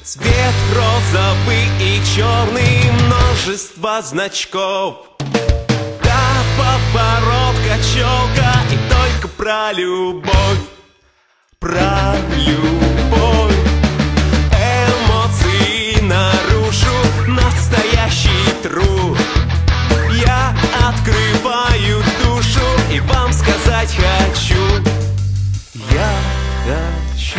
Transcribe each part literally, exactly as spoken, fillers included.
Цвет розовый и черный, множество значков. Да, поворотка, челка и только про любовь. Про любовь. Эмоции наружу, настоящий труд. Я открываю душу и вам сказать хочу. Я хочу.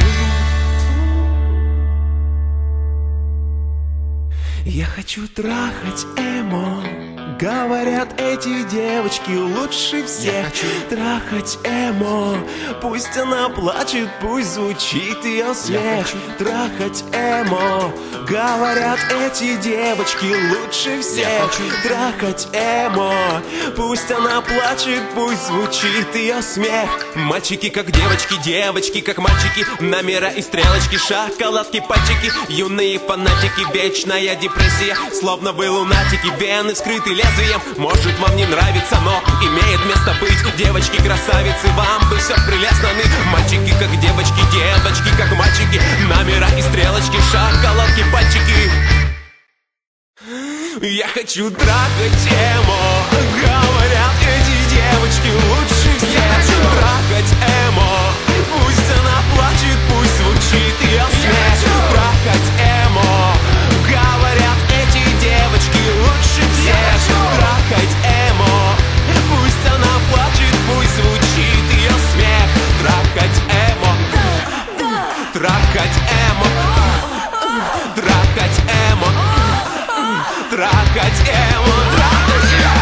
Я хочу трахать эмо. Говорят, эти девочки лучше всех. Трахать эмо. Пусть она плачет, пусть звучит ее смех. Трахать эмо. Говорят, эти девочки лучше всех. Трахать эмо. Пусть она плачет, пусть звучит ее смех. Мальчики как девочки, девочки как мальчики. Номера и стрелочки, шоколадки, пальчики. Юные фанатики, вечная депрессия. Словно вы лунатики, вены скрыты лезвием. Может, вам не нравится, но имеет место быть. Девочки красавицы, вам бы все прелестно. Мальчики как девочки, девочки как мальчики. Номера и стрелочки, шоколадки, пальчики. Я хочу трахать эмо. Говорят, эти девочки лучше всех. Трахать эмо. Пусть она плачет, пусть звучит ее смех. Трахать эмо. Говорят, эти девочки лучше всех. Трахать эмо. Пусть она плачет, пусть звучит ее смех. Трахать эмо. Трахать эмо. Трахать эмо. Трахать эмо. Трахать эмо.